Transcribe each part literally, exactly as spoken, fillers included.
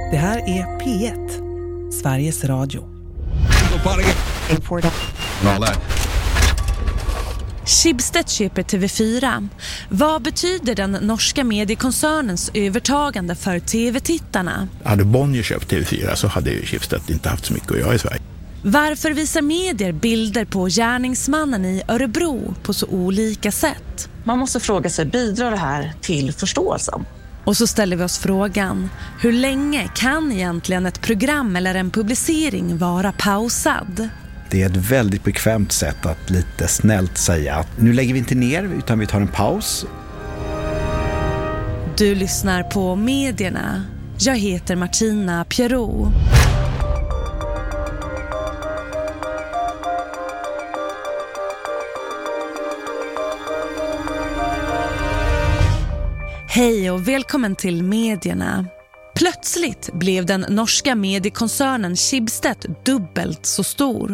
Det här är P ett, Sveriges Radio. Schibsted köper T V fyra. Vad betyder den norska mediekoncernens övertagande för tv-tittarna? Hade Bonnier köpt T V fyra så hade ju Schibsted inte haft så mycket att göra i Sverige. Varför visar medier bilder på gärningsmannen i Örebro på så olika sätt? Man måste fråga sig, bidrar det här till förståelsen? Och så ställer vi oss frågan, hur länge kan egentligen ett program eller en publicering vara pausad? Det är ett väldigt bekvämt sätt att lite snällt säga att nu lägger vi inte ner utan vi tar en paus. Du lyssnar på Medierna. Jag heter Martina Pierrot. Hej och välkommen till Medierna. Plötsligt blev den norska mediekoncernen Schibsted dubbelt så stor.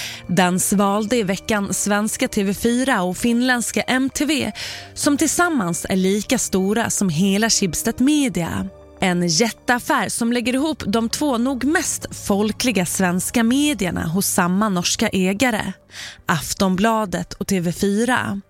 Den svalde i veckan svenska T V fyra och finländska M T V som tillsammans är lika stora som hela Schibsted Media. En jätteaffär som lägger ihop de två nog mest folkliga svenska medierna hos samma norska ägare, Aftonbladet och T V fyra.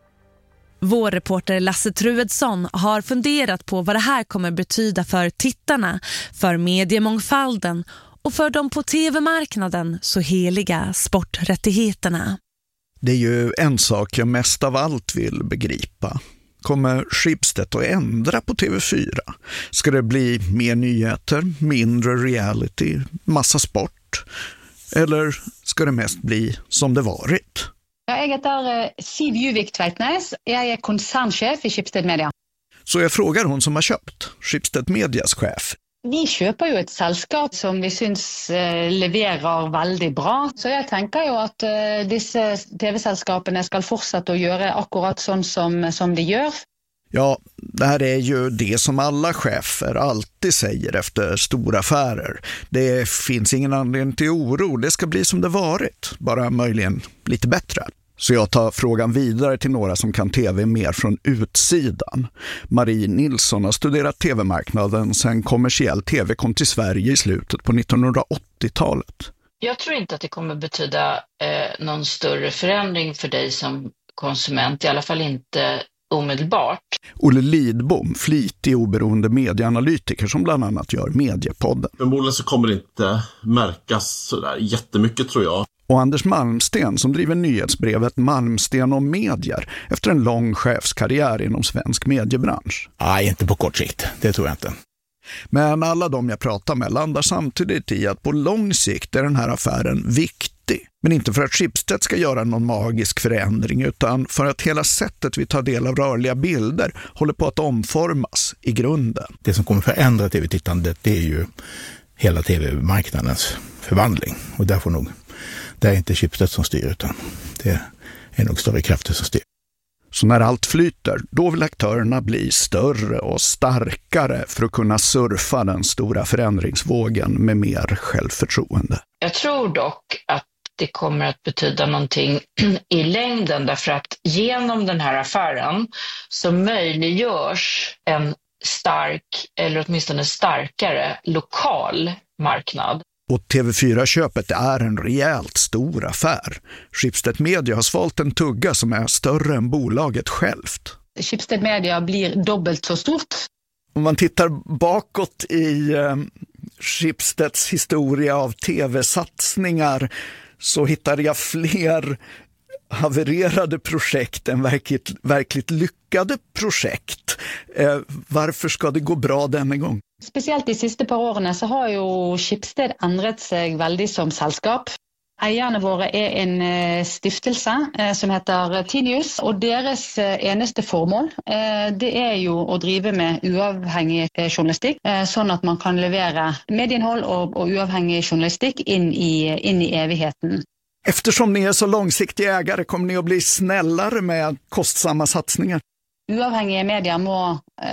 Vår reporter Lasse Truedsson har funderat på vad det här kommer betyda för tittarna, för mediemångfalden och för de på tv-marknaden så heliga sporträttigheterna. Det är ju en sak jag mest av allt vill begripa. Kommer Schibsted att ändra på T V fyra? Ska det bli mer nyheter, mindre reality, massa sport? Eller ska det mest bli som det varit? Jag heter Siv Juvik Tveitnes. Jag är koncernchef i Schibsted Media. Så jag frågar hon som har köpt, Schibsted Medias chef. Vi köper ju ett sällskap som vi syns eh, leverar väldigt bra. Så jag tänker ju att eh, dessa tv-sällskapen ska fortsätta att göra akkurat sånt som, som de gör. Ja, det här är ju det som alla chefer alltid säger efter stora affärer. Det finns ingen anledning till oro, det ska bli som det varit, bara möjligen lite bättre. Så jag tar frågan vidare till några som kan tv mer från utsidan. Marie Nilsson har studerat tv-marknaden sedan kommersiell tv kom till Sverige i slutet på nittonhundraåttiotalet. Jag tror inte att det kommer betyda eh, någon större förändring för dig som konsument, i alla fall inte omedelbart. Olle Lidbom, flitig oberoende medieanalytiker som bland annat gör Mediepodden. Förmodligen så kommer det inte märkas sådär jättemycket, tror jag. Och Anders Malmsten som driver nyhetsbrevet Malmsten om medier efter en lång chefskarriär inom svensk mediebransch. Nej, inte på kort sikt. Det tror jag inte. Men alla de jag pratar med landar samtidigt i att på lång sikt är den här affären viktig. Men inte för att Schibsted ska göra någon magisk förändring utan för att hela sättet vi tar del av rörliga bilder håller på att omformas i grunden. Det som kommer förändra tv-tittandet, det är ju hela tv-marknadens förvandling. Och där får nog, det är inte Schibsted som styr utan det är nog större krafter som styr. Så när allt flyter, då vill aktörerna bli större och starkare för att kunna surfa den stora förändringsvågen med mer självförtroende. Jag tror dock att det kommer att betyda någonting i längden, därför att genom den här affären så möjliggörs en stark, eller åtminstone starkare, lokal marknad. Och T V fyra-köpet är en rejält stor affär. Schibsted Media har svalt en tugga som är större än bolaget självt. Schibsted Media blir dubbelt så stort. Om man tittar bakåt i eh, Schibsteds historia av tv-satsningar så hittade jag fler havererade projekt än verkligt, verkligt lyckade projekt. Eh, varför ska det gå bra denna gång? Speciellt de siste par årene så har ju Schibsted ändrat sig väldigt som sällskap. Eierne våre er en eh, stiftelse eh, som heter Tinius, og deres eh, eneste formål eh, det er jo å drive med uavhengig eh, journalistikk, eh, sånn at man kan levere medieinnhold og, og uavhengig journalistikk inn i, inn i evigheten. Eftersom ni är så långsiktiga ägare kommer ni att bli snällare med kostsamma satsningar. Uavhengige medier må,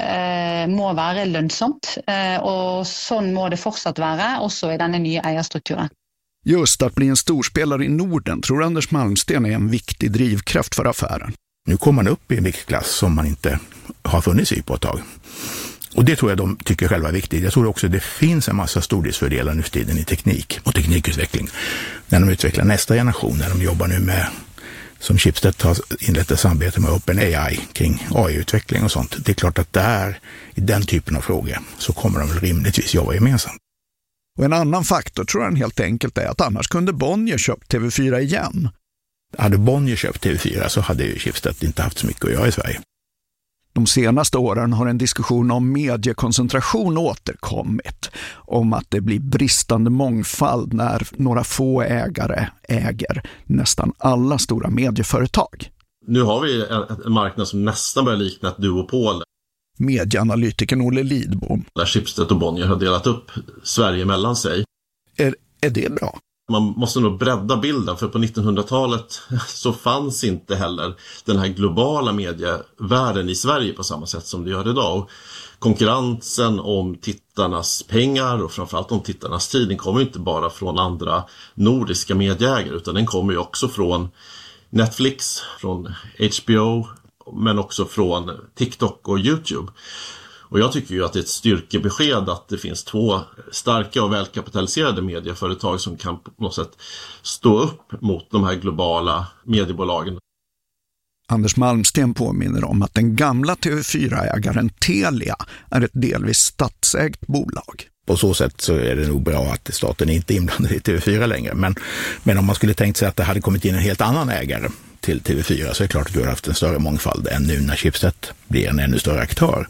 eh, må være lønnsomt, eh, og sånn må det fortsatt være, også i denne nye eierstrukturen. Just att bli en storspelare i Norden tror Anders Malmsten är en viktig drivkraft för affären. Nu kommer man upp i en viktklass som man inte har funnits i på ett tag. Och det tror jag de tycker själva är viktigt. Jag tror också att det finns en massa stordriftsfördelar nu för tiden i teknik och teknikutveckling. När de utvecklar nästa generation, när de jobbar nu med, som Schibsted har inlett ett samarbete med OpenAI kring A I-utveckling och sånt. Det är klart att där, i den typen av frågor, så kommer de väl rimligtvis jobba gemensamt. Och en annan faktor tror jag helt enkelt är att annars kunde Bonnier köpt T V fyra igen. Hade Bonnier köpt T V fyra så hade ju Schibsted inte haft så mycket att göra i Sverige. De senaste åren har en diskussion om mediekoncentration återkommit. Om att det blir bristande mångfald när några få ägare äger nästan alla stora medieföretag. Nu har vi en marknad som nästan börjar likna ett duopol. Medieanalytikern Olle Lidbom. Där Schibsted och Bonnier har delat upp Sverige mellan sig. Är, är det bra? Man måste nog bredda bilden, för på nittonhundratalet så fanns inte heller den här globala medievärlden i Sverige på samma sätt som det gör idag. Och konkurrensen om tittarnas pengar och framförallt om tittarnas tid, den kommer inte bara från andra nordiska medieägare, utan den kommer ju också från Netflix, från H B O, men också från TikTok och YouTube. Och jag tycker ju att det är ett styrkebesked att det finns två starka och välkapitaliserade medieföretag som kan på något sätt stå upp mot de här globala mediebolagen. Anders Malmsten påminner om att den gamla T V fyra-ägaren Telia är ett delvis statsägt bolag. På så sätt så är det nog bra att staten inte är inblandad i T V fyra längre. Men, men om man skulle tänkt sig att det hade kommit in en helt annan ägare till T V fyra så är det klart att du har haft en större mångfald än nu när Schibsted blir en ännu större aktör.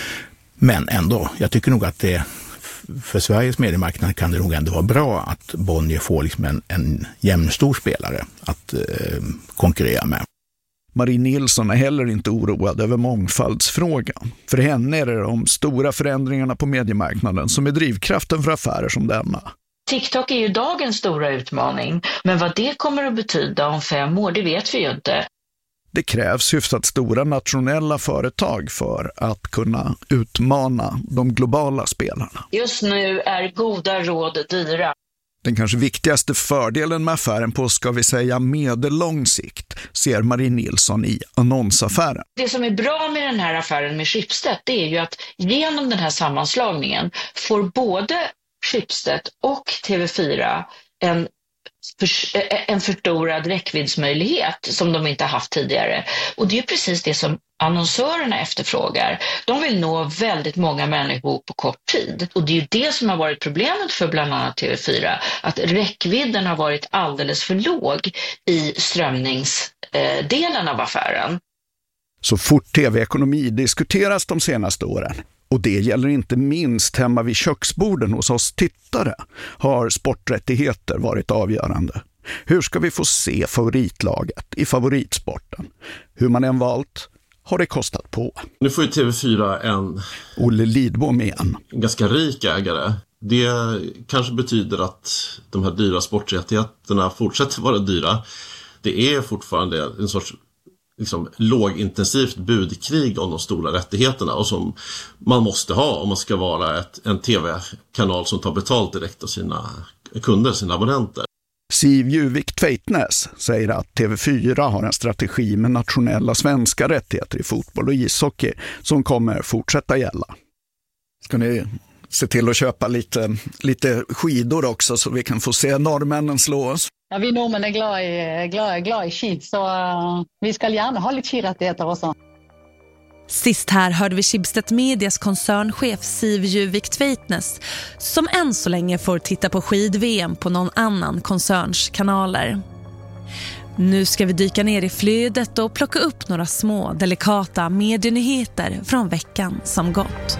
Men ändå, jag tycker nog att det för Sveriges mediemarknad kan det nog ändå vara bra att Bonnier får liksom en, en jämnstor spelare att eh, konkurrera med. Marie Nilsson är heller inte oroad över mångfaldsfrågan. För henne är det de stora förändringarna på mediemarknaden som är drivkraften för affärer som denna. TikTok är ju dagens stora utmaning, men vad det kommer att betyda om fem år, det vet vi ju inte. Det krävs hyfsat stora nationella företag för att kunna utmana de globala spelarna. Just nu är goda råd dyra. Den kanske viktigaste fördelen med affären på, ska vi säga, medellång sikt ser Marie Nilsson i annonsaffären. Det som är bra med den här affären med Schibsted, det är ju att genom den här sammanslagningen får både Schibsted och T V fyra en För, en förstorad räckviddsmöjlighet som de inte haft tidigare. Och det är precis det som annonsörerna efterfrågar. De vill nå väldigt många människor på kort tid. Och det är ju det som har varit problemet för bland annat T V fyra. Att räckvidden har varit alldeles för låg i strömningsdelen av affären. Så fort tv-ekonomi diskuteras de senaste åren, och det gäller inte minst hemma vid köksborden hos oss tittare, har sporträttigheter varit avgörande. Hur ska vi få se favoritlaget i favoritsporten? Hur man än valt har det kostat på. Nu får ju T V fyra en, Olle Lidbom igen. en ganska rik ägare. Det kanske betyder att de här dyra sporträttigheterna fortsätter vara dyra. Det är fortfarande en sorts liksom lågintensivt budkrig om de stora rättigheterna, och som man måste ha om man ska vara ett, en tv-kanal som tar betalt direkt av sina kunder, sina abonnenter. Siv Juvik Tveitnäs säger att T V fyra har en strategi med nationella svenska rättigheter i fotboll och ishockey som kommer fortsätta gälla. Ska ni se till att köpa lite, lite skidor också så vi kan få se norrmännen slå oss? Ja, vi norrmän är glada i, glada, glada i skid, så uh, vi ska gärna ha lite skidrättigheter också. Sist här hörde vi Schibsted Medias koncernchef Siv Juvik Tveitnäs, som än så länge får titta på skid-V M på någon annan koncerns kanaler. Nu ska vi dyka ner i flödet och plocka upp några små, delikata medienyheter från veckan som gått.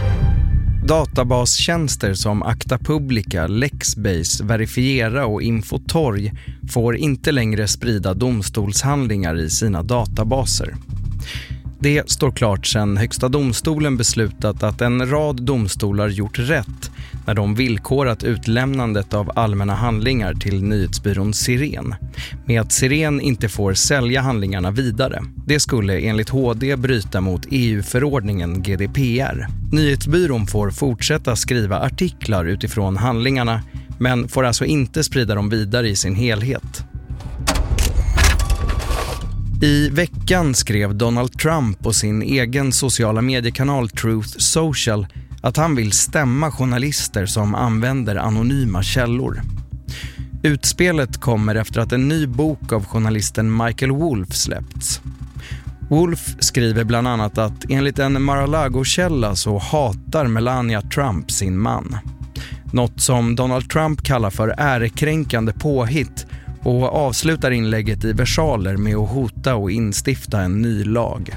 Databastjänster som Acta Publica, Lexbase, Verifiera och Infotorg får inte längre sprida domstolshandlingar i sina databaser. Det står klart sedan Högsta domstolen beslutat att en rad domstolar gjort rätt när de villkorat utlämnandet av allmänna handlingar till nyhetsbyrån Siren, med att Siren inte får sälja handlingarna vidare. Det skulle enligt H D bryta mot E U-förordningen G D P R. Nyhetsbyrån får fortsätta skriva artiklar utifrån handlingarna, men får alltså inte sprida dem vidare i sin helhet. I veckan skrev Donald Trump på sin egen sociala mediekanal Truth Social att han vill stämma journalister som använder anonyma källor. Utspelet kommer efter att en ny bok av journalisten Michael Wolff släppts. Wolff skriver bland annat att enligt en Mar-a-Lago-källa så hatar Melania Trump sin man. Något som Donald Trump kallar för ärekränkande påhitt och avslutar inlägget i versaler med att hota och instifta en ny lag.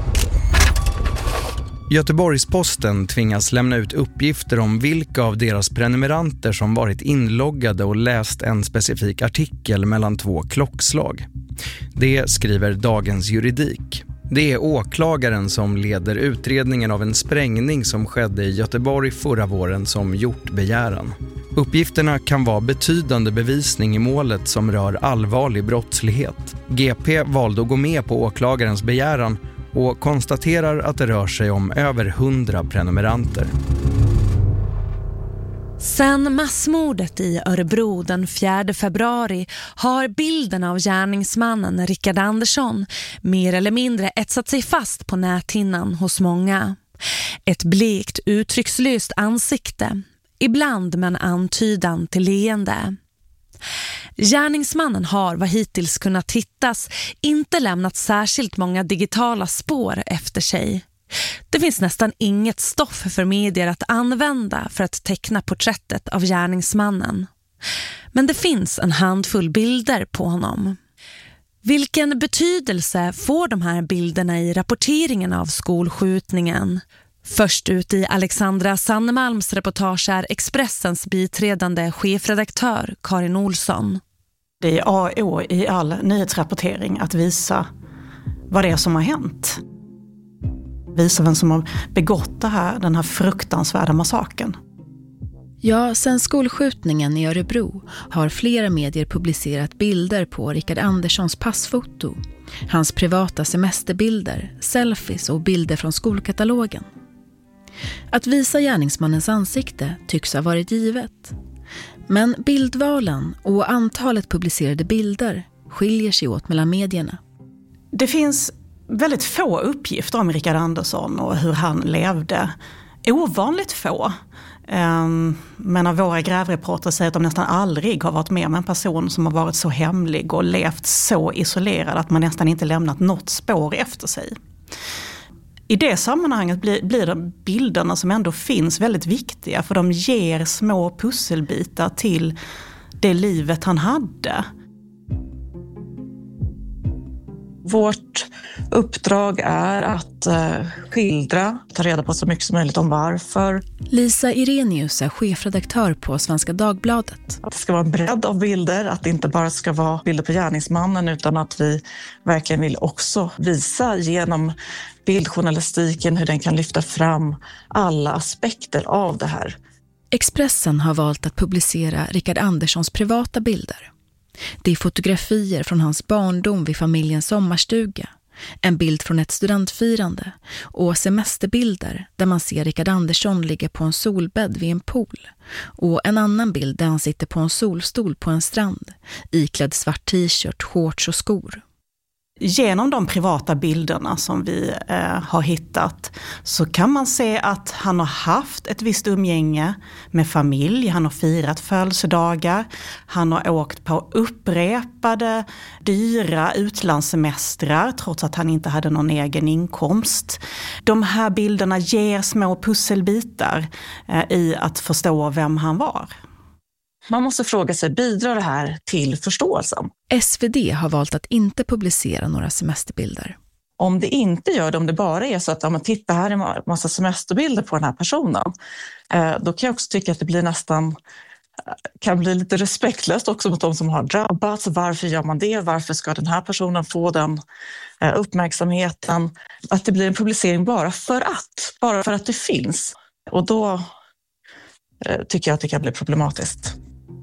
Göteborgs-Posten tvingas lämna ut uppgifter om vilka av deras prenumeranter som varit inloggade och läst en specifik artikel mellan två klockslag. Det skriver Dagens Juridik. Det är åklagaren som leder utredningen av en sprängning som skedde i Göteborg förra våren som gjort begäran. Uppgifterna kan vara betydande bevisning i målet som rör allvarlig brottslighet. G P valde att gå med på åklagarens begäran och konstaterar att det rör sig om över hundra prenumeranter. Sen massmordet i Örebro den fjärde februari har bilden av gärningsmannen Rickard Andersson mer eller mindre etsat sig fast på näthinnan hos många. Ett blekt, uttryckslöst ansikte, ibland med en antydan till leende. Gärningsmannen har vad hittills kunnat hittas inte lämnat särskilt många digitala spår efter sig. Det finns nästan inget stoff för medier att använda för att teckna porträttet av gärningsmannen. Men det finns en handfull bilder på honom. Vilken betydelse får de här bilderna i rapporteringen av skolskjutningen? Först ut i Alexandra Sannemalms reportage är Expressens biträdande chefredaktör Karin Olsson. Det är A och O i all nyhetsrapportering att visa vad det är som har hänt. Visa vem som har begått det här, den här fruktansvärda massaken. Ja, sen skolskjutningen i Örebro har flera medier publicerat bilder på Rickard Anderssons passfoto, hans privata semesterbilder, selfies och bilder från skolkatalogen. Att visa gärningsmannens ansikte tycks ha varit givet. Men bildvalen och antalet publicerade bilder skiljer sig åt mellan medierna. Det finns väldigt få uppgifter om Rickard Andersson och hur han levde. Ovanligt få. Men av våra grävreporter säger att de nästan aldrig har varit med om en person som har varit så hemlig och levt så isolerad att man nästan inte lämnat något spår efter sig. I det sammanhanget blir, blir de bilderna som ändå finns väldigt viktiga, för de ger små pusselbitar till det livet han hade. Vårt uppdrag är att eh, skildra, ta reda på så mycket som möjligt om varför. Lisa Irenius är chefredaktör på Svenska Dagbladet. Att det ska vara en bredd av bilder, att det inte bara ska vara bilder på gärningsmannen, utan att vi verkligen vill också visa genom bildjournalistiken hur den kan lyfta fram alla aspekter av det här. Expressen har valt att publicera Rickard Anderssons privata bilder. Det är fotografier från hans barndom vid familjens sommarstuga, en bild från ett studentfirande och semesterbilder där man ser Rickard Andersson ligga på en solbädd vid en pool och en annan bild där han sitter på en solstol på en strand, iklädd svart t-shirt, shorts och skor. Genom de privata bilderna som vi eh, har hittat så kan man se att han har haft ett visst umgänge med familj. Han har firat födelsedagar. Han har åkt på upprepade dyra utlandssemestrar trots att han inte hade någon egen inkomst. De här bilderna ger små pusselbitar eh, i att förstå vem han var. Man måste fråga sig, bidrar det här till förståelsen? S V D har valt att inte publicera några semesterbilder. Om det inte gör det, om det bara är så att om man tittar här är en massa semesterbilder på den här personen, då kan jag också tycka att det blir nästan, kan bli lite respektlöst också mot de som har drabbats. Varför gör man det? Varför ska den här personen få den uppmärksamheten? Att det blir en publicering bara för att, bara för att det finns. Och då tycker jag att det kan bli problematiskt.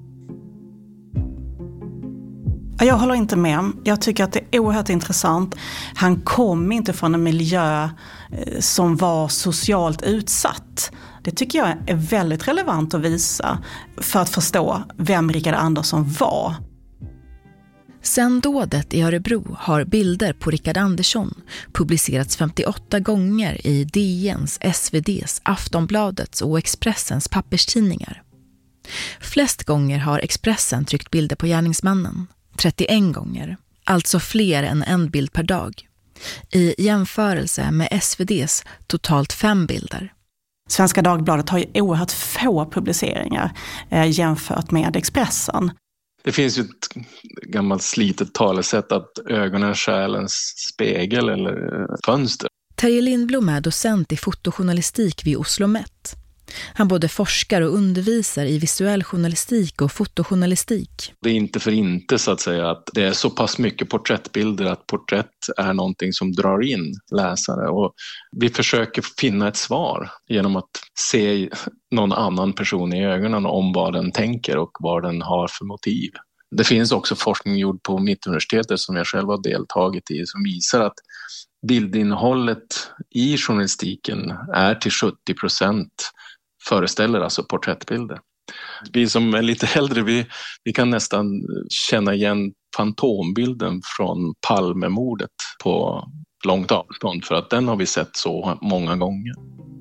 Jag håller inte med. Jag tycker att det är oerhört intressant. Han kom inte från en miljö som var socialt utsatt. Det tycker jag är väldigt relevant att visa för att förstå vem Rickard Andersson var. Sen dådet i Örebro har bilder på Rickard Andersson publicerats femtioåtta gånger i D N:s, S V D:s, Aftonbladets och Expressens papperstidningar. Flest gånger har Expressen tryckt bilder på gärningsmannen, trettioen gånger, alltså fler än en bild per dag. I jämförelse med S V D:s totalt fem bilder. Svenska Dagbladet har ju oerhört få publiceringar eh, jämfört med Expressen. Det finns ju ett gammalt slitet talesätt att ögonen är själens spegel eller fönster. Terje Lindblom är docent i fotojournalistik vid Oslo Met. Han både forskar och undervisar i visuell journalistik och fotojournalistik. Det är inte för inte så att säga att det är så pass mycket porträttbilder att porträtt är någonting som drar in läsare. Och vi försöker finna ett svar genom att se någon annan person i ögonen om vad den tänker och vad den har för motiv. Det finns också forskning gjord på Mittuniversitetet som jag själv har deltagit i som visar att bildinnehållet i journalistiken är till sjuttio procent föreställer alltså porträttbilder. Vi som är lite äldre, vi, vi kan nästan känna igen fantombilden från Palmemordet på långt avstånd för att den har vi sett så många gånger.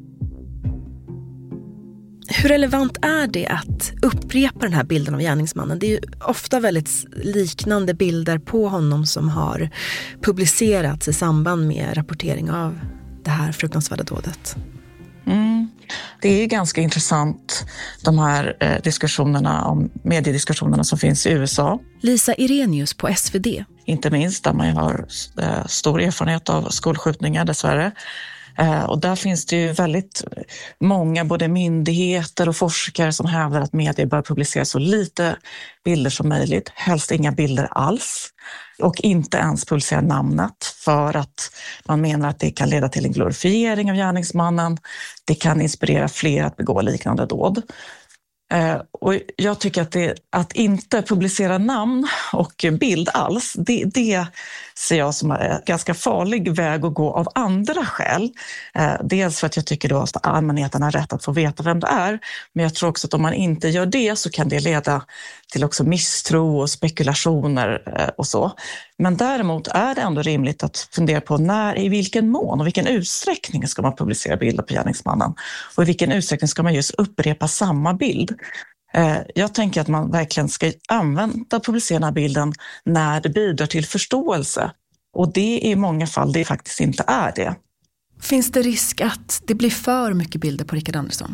Hur relevant är det att upprepa den här bilden av gärningsmannen? Det är ju ofta väldigt liknande bilder på honom som har publicerats i samband med rapportering av det här fruktansvärda dådet. Mm. Det är ganska intressant de här eh, diskussionerna om mediediskussionerna som finns i U S A. Lisa Irenius på S V D. Inte minst där man har eh, stor erfarenhet av skolskjutningar dessvärre. Eh, och där finns det ju väldigt många både myndigheter och forskare som hävdar att medier bör publicera så lite bilder som möjligt. Helst inga bilder alls. Och inte ens publicera namnet för att man menar att det kan leda till en glorifiering av gärningsmannen. Det kan inspirera fler att begå liknande dåd. Eh, och jag tycker att, det, att inte publicera namn och bild alls, det, det ser jag som en ganska farlig väg att gå av andra skäl. Eh, dels för att jag tycker då att allmänheten har rätt att få veta vem det är, men jag tror också att om man inte gör det så kan det leda till också misstro och spekulationer eh, och så. Men däremot är det ändå rimligt att fundera på när, i vilken mån och vilken utsträckning ska man publicera bilder på gärningsmannen och i vilken utsträckning ska man just upprepa samma bild. Jag tänker att man verkligen ska använda publicerande bilden när det bidrar till förståelse. Och det är i många fall det faktiskt inte är det. Finns det risk att det blir för mycket bilder på Rickard Andersson?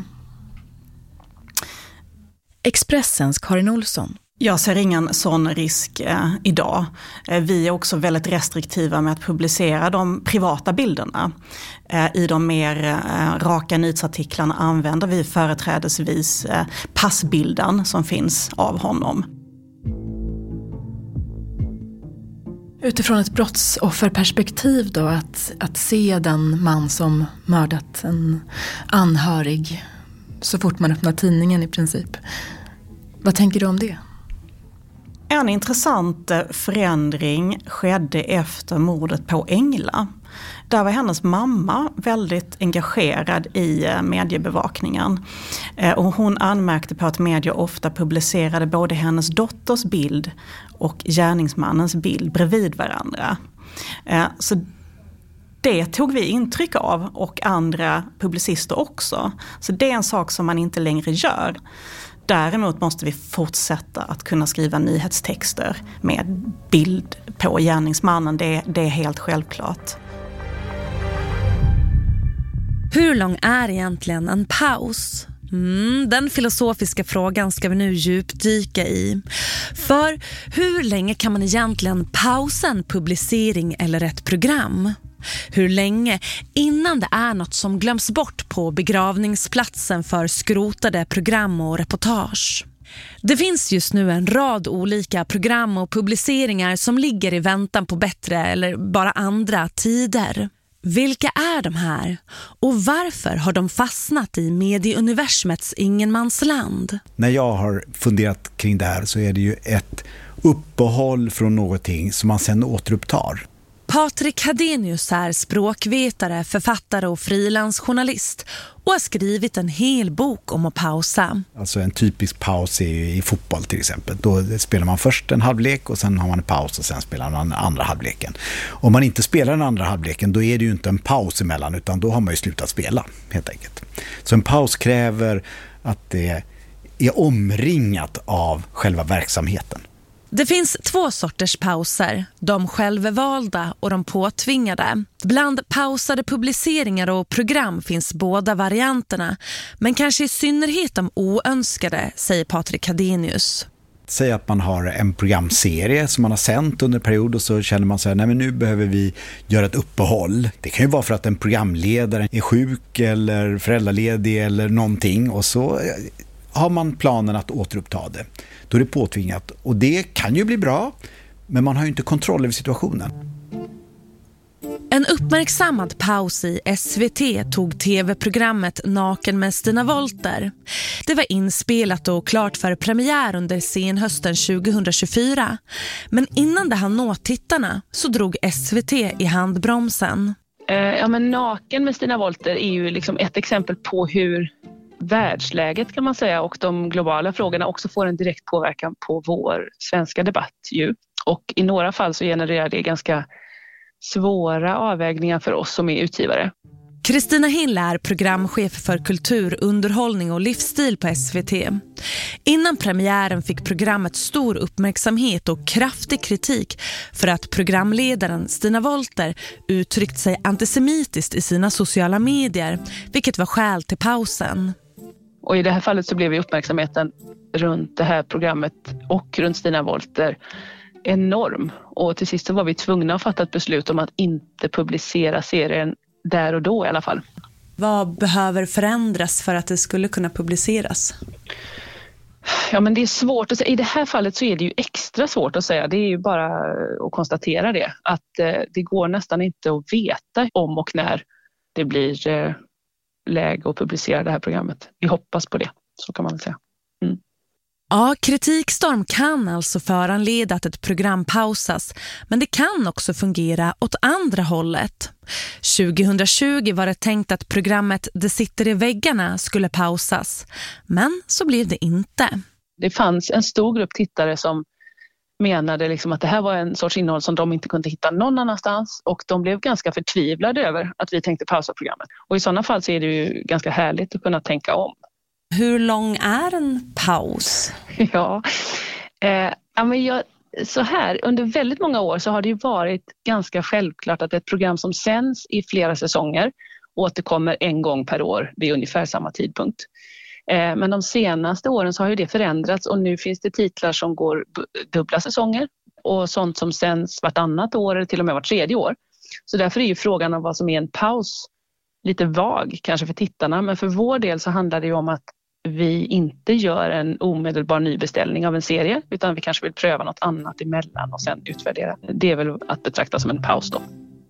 Expressens Karin Olsson. Jag ser ingen sån risk eh, idag. Eh, vi är också väldigt restriktiva med att publicera de privata bilderna. Eh, I de mer eh, raka nyhetsartiklarna använder vi företrädesvis eh, passbilden som finns av honom. Utifrån ett brottsofferperspektiv då, att, att se den man som mördat en anhörig så fort man öppnar tidningen i princip. Vad tänker du om det? En intressant förändring skedde efter mordet på Engla. Där var hennes mamma väldigt engagerad i mediebevakningen. Och hon anmärkte på att medier ofta publicerade både hennes dotters bild och gärningsmannens bild bredvid varandra. Så det tog vi intryck av och andra publicister också. Så det är en sak som man inte längre gör. Däremot måste vi fortsätta att kunna skriva nyhetstexter med bild på gärningsmannen. Det, det är helt självklart. Hur lång är egentligen en paus? Mm, den filosofiska frågan ska vi nu djupdyka i. För hur länge kan man egentligen pausa en publicering eller ett program? Hur länge innan det är något som glöms bort på begravningsplatsen för skrotade program och reportage? Det finns just nu en rad olika program och publiceringar som ligger i väntan på bättre eller bara andra tider. Vilka är de här? Och varför har de fastnat i medieuniversumets ingenmansland? När jag har funderat kring det här så är det ju ett uppehåll från någonting som man sen återupptar. Patrik Hadenius är språkvetare, författare och frilansjournalist och har skrivit en hel bok om att pausa. Alltså en typisk paus är ju i fotboll till exempel. Då spelar man först en halvlek och sen har man en paus och sen spelar man den andra halvleken. Om man inte spelar den andra halvleken då är det ju inte en paus emellan utan då har man ju slutat spela helt enkelt. Så en paus kräver att det är omringat av själva verksamheten. Det finns två sorters pauser, de självvalda och de påtvingade. Bland pausade publiceringar och program finns båda varianterna, men kanske i synnerhet de oönskade, säger Patrik Hadenius. Säg att man har en programserie som man har sänt under en period och så känner man så här, nej men nu behöver vi göra ett uppehåll. Det kan ju vara för att en programledare är sjuk eller föräldraledig eller någonting och så har man planen att återuppta det. Då är det påtvingat. Och det kan ju bli bra, men man har ju inte kontroll över situationen. En uppmärksammad paus i S V T tog tv-programmet Naken med Stina Wolter. Det var inspelat och klart för premiär under senhösten tjugohundratjugofyra. Men innan det hann nå tittarna så drog S V T i handbromsen. Eh, ja, men Naken med Stina Wolter är ju liksom ett exempel på hur världsläget kan man säga och de globala frågorna också får en direkt påverkan på vår svenska debatt ju. Och i några fall så genererar det ganska svåra avvägningar för oss som är utgivare. Kristina Hill är programchef för kultur, underhållning och livsstil på S V T. Innan premiären fick programmet stor uppmärksamhet och kraftig kritik för att programledaren Stina Wolter uttryckt sig antisemitiskt i sina sociala medier, vilket var skäl till pausen. Och i det här fallet så blev ju uppmärksamheten runt det här programmet och runt Stina Wolter enorm. Och till sist så var vi tvungna att fatta ett beslut om att inte publicera serien där och då i alla fall. Vad behöver förändras för att det skulle kunna publiceras? Ja, men det är svårt att säga. I det här fallet så är det ju extra svårt att säga. Det är ju bara att konstatera det. Att eh, det går nästan inte att veta om och när det blir eh, läge att publicera det här programmet. Vi hoppas på det, så kan man väl säga. Mm. Ja, kritikstorm kan alltså föranleda att ett program pausas, men det kan också fungera åt andra hållet. tjugohundratjugo var det tänkt att programmet Det sitter i väggarna skulle pausas, men så blev det inte. Det fanns en stor grupp tittare som menade liksom att det här var en sorts innehåll som de inte kunde hitta någon annanstans och de blev ganska förtvivlade över att vi tänkte pausa programmet. Och i sådana fall så är det ju ganska härligt att kunna tänka om. Hur lång är en paus? Ja, eh, ja men jag, så här, under väldigt många år så har det ju varit ganska självklart att ett program som sänds i flera säsonger återkommer en gång per år vid ungefär samma tidpunkt. Eh, men de senaste åren så har ju det förändrats och nu finns det titlar som går dubbla säsonger och sånt som sänds vartannat år eller till och med vart tredje år. Så därför är ju frågan om vad som är en paus lite vag kanske för tittarna, men för vår del så handlar det ju om att vi inte gör en omedelbar nybeställning av en serie utan vi kanske vill pröva något annat emellan och sen utvärdera. Det är väl att betrakta som en paus då.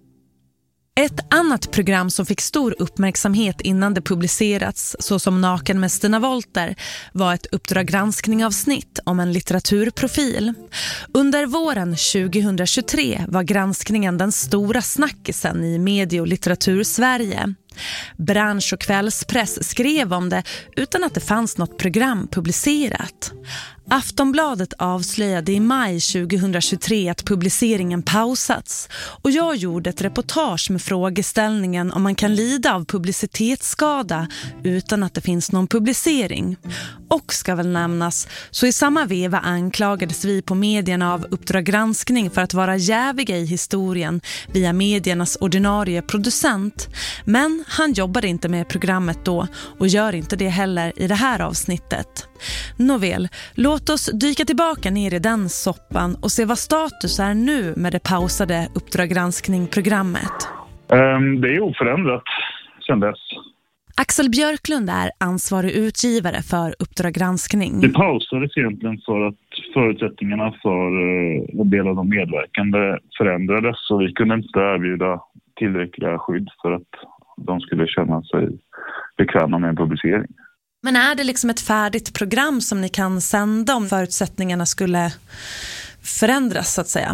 Ett annat program som fick stor uppmärksamhet innan det publicerats, såsom Naken med Stina Wolter, var ett Uppdrag granskning-avsnitt om en litteraturprofil. Under våren tjugohundratjugotre var granskningen den stora snackisen i medie- och litteratur-Sverige. Bransch- och kvällspress skrev om det utan att det fanns något program publicerat. Aftonbladet avslöjade i maj tjugohundratjugotre att publiceringen pausats och jag gjorde ett reportage med frågeställningen om man kan lida av publicitetsskada utan att det finns någon publicering. Och ska väl nämnas, så i samma veva anklagades vi på medierna av Uppdrag granskning för att vara jäviga i historien via mediernas ordinarie producent. Men han jobbade inte med programmet då och gör inte det heller i det här avsnittet. Nåväl, låt oss dyka tillbaka ner i den soppan och se vad status är nu med det pausade Uppdrag granskning-programmet. Um, det är oförändrat sedan dess. Axel Björklund är ansvarig utgivare för Uppdrag granskning. Det pausades egentligen för att förutsättningarna för uh, en del av de medverkande förändrades så vi kunde inte erbjuda tillräckliga skydd för att de skulle känna sig bekväma med en publicering. Men är det liksom ett färdigt program som ni kan sända om förutsättningarna skulle förändras så att säga?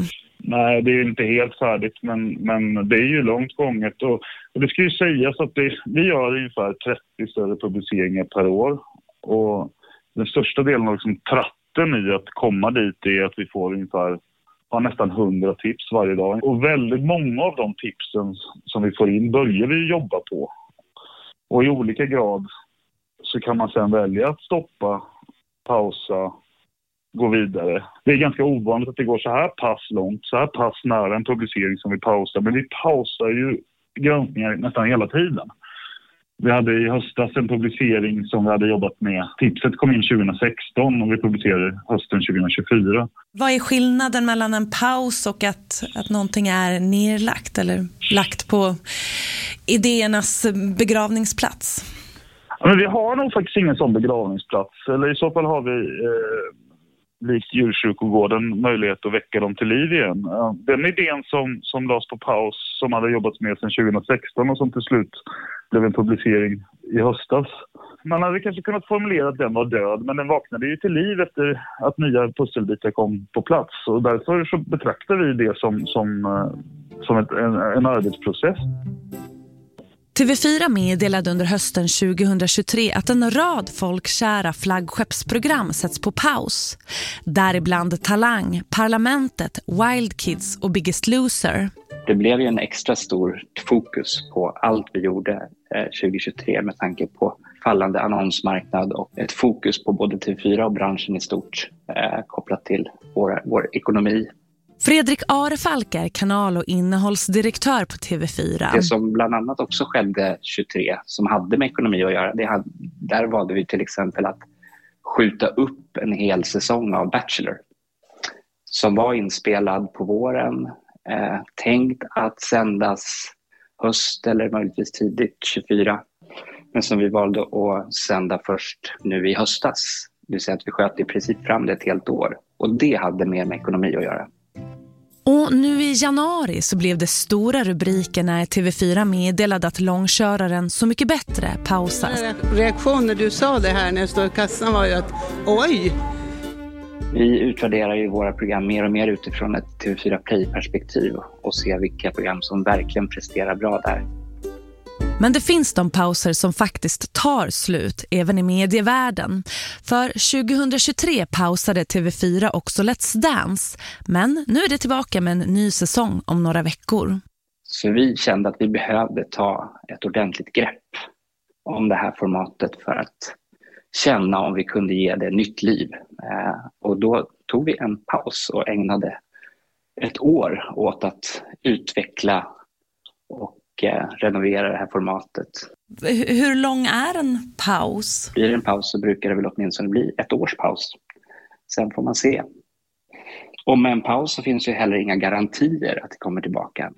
Nej, det är inte helt färdigt, men, men det är ju långt gånget. Och, och det ska ju sägas att det, vi gör ungefär trettio större publiceringar per år. Och den största delen av liksom tratten i att komma dit är att vi får ungefär ja, nästan hundra tips varje dag. Och väldigt många av de tipsen som vi får in börjar vi jobba på. Och i olika grad så kan man sedan välja att stoppa, pausa, gå vidare. Det är ganska ovanligt att det går så här pass långt, så här pass nära en publicering som vi pausar. Men vi pausar ju granskningar nästan hela tiden. Vi hade i höstas en publicering som vi hade jobbat med. Tipset kom in tjugohundrasexton och vi publicerade hösten tjugohundratjugofyra. Vad är skillnaden mellan en paus och att, att någonting är nerlagt eller lagt på idéernas begravningsplats? Ja, men vi har nog faktiskt ingen sån begravningsplats. Eller i så fall har vi, eh, likt djurkyrkogården, möjlighet att väcka dem till liv igen. Den idén som, som lades på paus, som hade jobbat med sedan tjugohundrasexton och som till slut blev en publicering i höstas. Man hade kanske kunnat formulera att den var död, men den vaknade ju till liv efter att nya pusselbitar kom på plats. Och därför så betraktar vi det som, som, som ett, en, en arbetsprocess. T V fyra meddelade under hösten tjugohundratjugotre att en rad folkkära flaggskeppsprogram sätts på paus. Däribland Talang, Parlamentet, Wild Kids och Biggest Loser. Det blev ju en extra stor fokus på allt vi gjorde eh, tjugohundratjugotre med tanke på fallande annonsmarknad och ett fokus på både T V fyra och branschen i stort eh, kopplat till vår, vår ekonomi. Fredrik Arefalk är kanal- och innehållsdirektör på T V fyra. Det som bland annat också skedde tjugotre som hade med ekonomi att göra, det hade, där valde vi till exempel att skjuta upp en hel säsong av Bachelor som var inspelad på våren, eh, tänkt att sändas höst eller möjligtvis tidigt tjugofyra, men som vi valde att sända först nu i höstas. Det vill säga att vi sköt i princip fram det ett helt år, och det hade mer med ekonomi att göra. Och nu i januari så blev det stora rubriker när T V fyra meddelade att långköraren Så mycket bättre pausas. Reaktionen när du sa det här när jag stod i kassan var ju att oj! Vi utvärderar ju våra program mer och mer utifrån ett T V fyra Play-perspektiv och ser vilka program som verkligen presterar bra där. Men det finns de pauser som faktiskt tar slut, även i medievärlden. För tjugohundratjugotre pausade T V fyra också Let's Dance, men nu är det tillbaka med en ny säsong om några veckor. Så vi kände att vi behövde ta ett ordentligt grepp om det här formatet för att känna om vi kunde ge det nytt liv. Och då tog vi en paus och ägnade ett år åt att utveckla och renovera det här formatet. Hur lång är en paus? Blir det en paus så brukar det väl åtminstone bli ett års paus. Sen får man se. Och med en paus så finns ju heller inga garantier att det kommer tillbaka.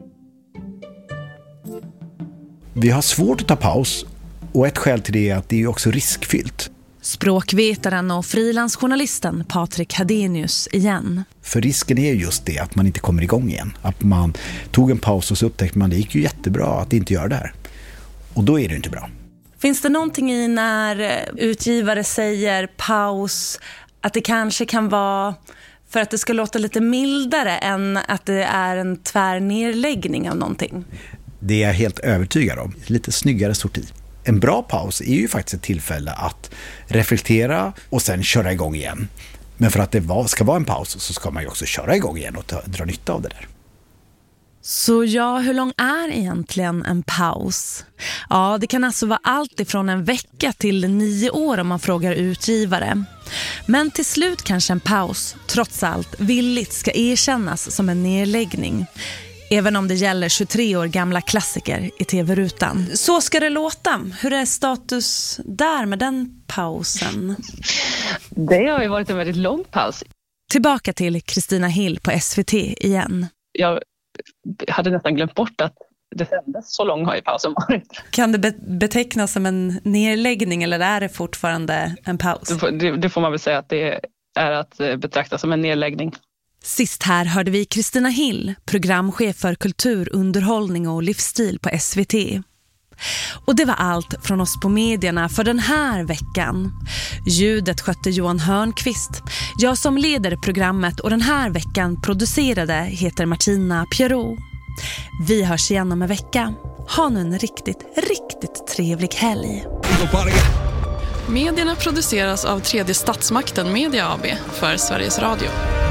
Vi har svårt att ta paus, och ett skäl till det är att det är också riskfyllt. Språkvetaren och frilansjournalisten Patrik Hadenius igen. För risken är just det att man inte kommer igång igen. Att man tog en paus och så upptäckte man att det gick ju jättebra att inte göra det här. Och då är det inte bra. Finns det någonting i när utgivare säger paus att det kanske kan vara för att det ska låta lite mildare än att det är en tvärnedläggning av någonting? Det är jag helt övertygad om. Lite snyggare sorti. En bra paus är ju faktiskt ett tillfälle att reflektera och sen köra igång igen. Men för att det ska vara en paus så ska man ju också köra igång igen och ta, dra nytta av det där. Så ja, hur lång är egentligen en paus? Ja, det kan alltså vara allt ifrån en vecka till nio år om man frågar utgivare. Men till slut kanske en paus, trots allt, villigt ska erkännas som en nedläggning. Även om det gäller tjugotre år gamla klassiker i tv-rutan. Så ska det låta. Hur är status där med den pausen? Det har ju varit en väldigt lång paus. Tillbaka till Kristina Hill på S V T igen. Jag hade nästan glömt bort att det sändes, så lång har ju pausen varit. Kan det be- betecknas som en nedläggning eller är det fortfarande en paus? Det får, det, det får man väl säga att det är att betrakta som en nedläggning. Sist här hörde vi Kristina Hill, programchef för kultur, underhållning och livsstil på S V T. Och det var allt från oss på medierna för den här veckan. Ljudet skötte Johan Hörnqvist. Jag som leder programmet och den här veckan producerade heter Martina Pierrot. Vi hörs igen om en vecka. Ha nu en riktigt, riktigt trevlig helg. Medierna produceras av tredje statsmakten Media A B för Sveriges Radio.